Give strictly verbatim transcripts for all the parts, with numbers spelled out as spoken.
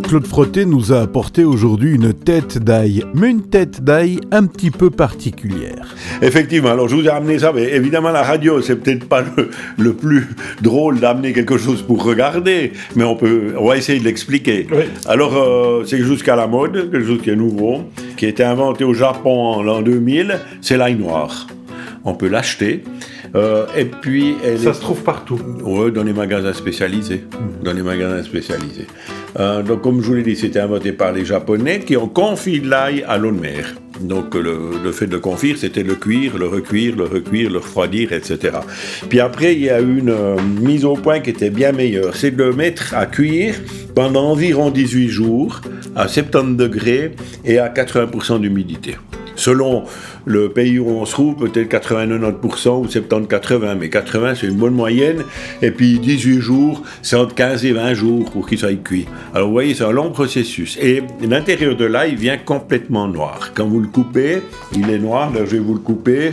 Claude Frotté nous a apporté aujourd'hui une tête d'ail, mais une tête d'ail un petit peu particulière. Effectivement, alors je vous ai amené ça, mais évidemment la radio, c'est peut-être pas le, le plus drôle d'amener quelque chose pour regarder, mais on peut, on va essayer de l'expliquer. Oui. Alors, euh, c'est quelque chose qui est à la mode, quelque chose qui est nouveau, qui a été inventé au Japon en l'an deux mille, c'est l'ail noir. On peut l'acheter. Euh, et puis elle ça est... se trouve partout. Oui, dans les magasins spécialisés. Mmh. Dans les magasins spécialisés. Euh, donc, comme je vous l'ai dit, c'était inventé par les Japonais qui ont confit de l'ail à l'eau de mer. Donc, le, le fait de le confire, c'était le cuire, le recuire, le recuire, le refroidir, et cetera. Puis après, il y a une euh, mise au point qui était bien meilleure. C'est de le mettre à cuire pendant environ dix-huit jours, à soixante-dix degrés et à quatre-vingts pour cent d'humidité. Selon le pays où on se trouve, peut-être quatre-vingts à quatre-vingt-dix pour cent ou soixante-dix à quatre-vingts, mais quatre-vingts c'est une bonne moyenne, et puis dix-huit jours, c'est entre quinze et vingt jours pour qu'il soit cuit. Alors vous voyez, c'est un long processus, et l'intérieur de l'ail vient complètement noir. Quand vous le coupez, il est noir, là je vais vous le couper,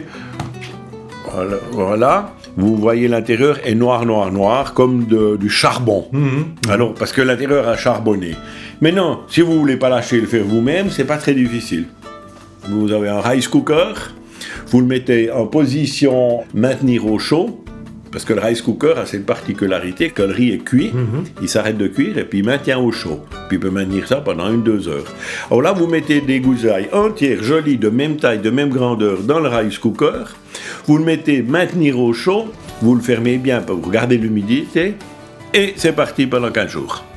voilà, voilà. Vous voyez l'intérieur est noir, noir, noir, comme de, du charbon. Mmh. Alors, parce que l'intérieur a charbonné. Mais non, si vous ne voulez pas lâcher et le faire vous-même, c'est pas très difficile. Vous avez un rice cooker, vous le mettez en position maintenir au chaud, parce que le rice cooker a cette particularité que le riz est cuit, mm-hmm. il s'arrête de cuire et puis il maintient au chaud. Puis il peut maintenir ça pendant une, deux heures. Alors là, vous mettez des gousses d'ail entières, jolies, de même taille, de même grandeur, dans le rice cooker, vous le mettez maintenir au chaud, vous le fermez bien pour garder l'humidité, et c'est parti pendant quinze jours.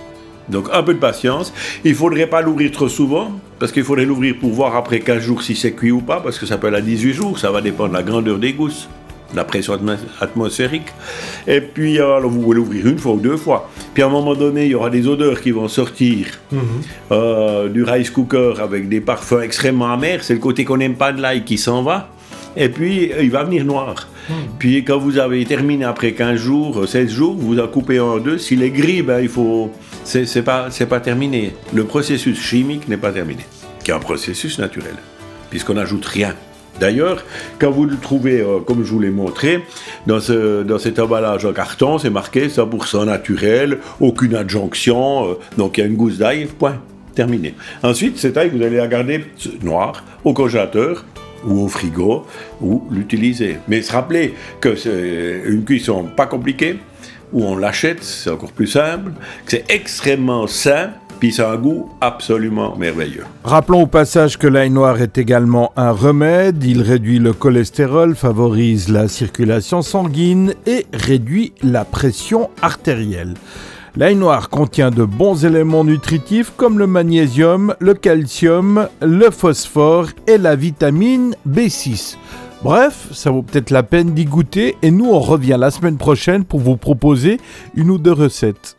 Donc un peu de patience, il ne faudrait pas l'ouvrir trop souvent, parce qu'il faudrait l'ouvrir pour voir après quinze jours si c'est cuit ou pas, parce que ça peut aller à dix-huit jours, ça va dépendre de la grandeur des gousses, de la pression atmos- atmosphérique. Et puis alors, vous pouvez l'ouvrir une fois ou deux fois. Puis à un moment donné, il y aura des odeurs qui vont sortir mmh. euh, du rice cooker avec des parfums extrêmement amers, c'est le côté qu'on n'aime pas de l'ail qui s'en va. Et puis, il va venir noir. Mmh. Puis, quand vous avez terminé après quinze jours, seize jours, vous en coupez en deux. S'il est gris, ben, il faut... C'est, c'est pas, c'est pas terminé. Le processus chimique n'est pas terminé, qui est un processus naturel, puisqu'on n'ajoute rien. D'ailleurs, quand vous le trouvez, euh, comme je vous l'ai montré, dans, ce, dans cet emballage en carton, c'est marqué cent pour cent naturel, aucune adjonction, euh, donc il y a une gousse d'ail, point, terminé. Ensuite, cette ail, vous allez la garder noire au congélateur, ou au frigo, ou l'utiliser. Mais se rappeler que c'est une cuisson pas compliquée, où on l'achète, c'est encore plus simple, que c'est extrêmement sain, puis ça a un goût absolument merveilleux. Rappelons au passage que l'ail noir est également un remède, il réduit le cholestérol, favorise la circulation sanguine et réduit la pression artérielle. L'ail noir contient de bons éléments nutritifs comme le magnésium, le calcium, le phosphore et la vitamine B six. Bref, ça vaut peut-être la peine d'y goûter et nous on revient la semaine prochaine pour vous proposer une ou deux recettes.